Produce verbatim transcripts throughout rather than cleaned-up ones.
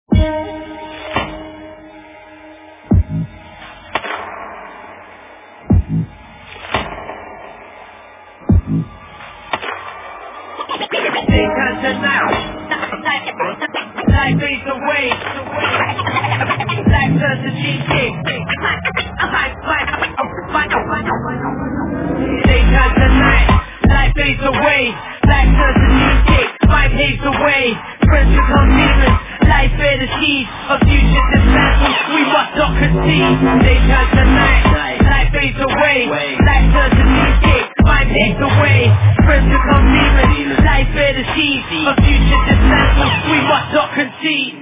Life fades away. Life turns to cheesecake. Day turns to night. Life fades away. Life turns to cheesecake. Five days away. Friends become demons. Life bear the seeds of future dismantles. We must not concede. Day turns to night. Life fades away. Life turns to cheesecake. Five days away. Friends become demons. Life bear the seeds of future dismantles. We must not concede.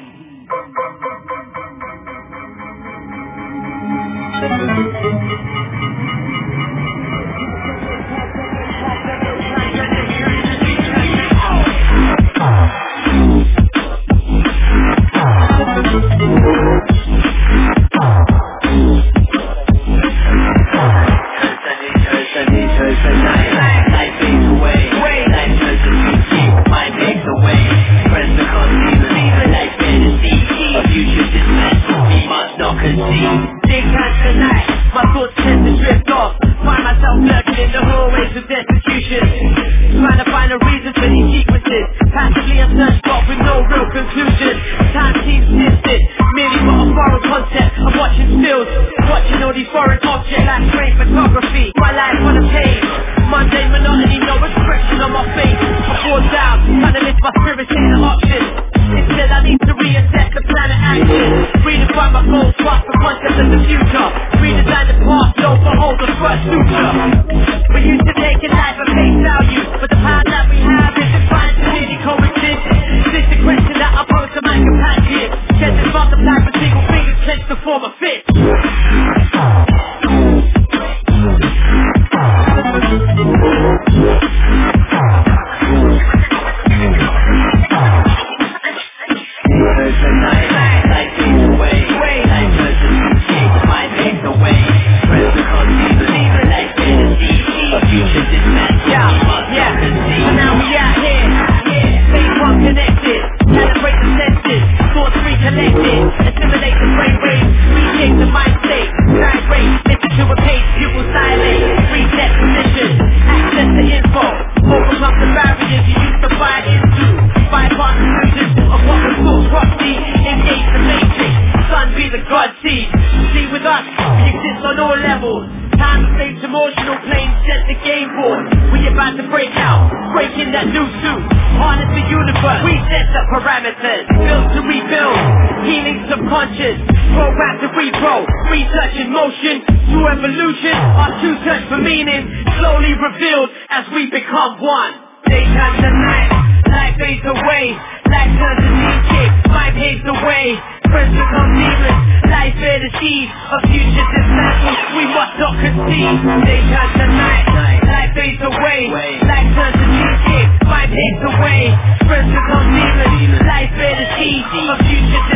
Friends become demons. Life bear the seeds of future.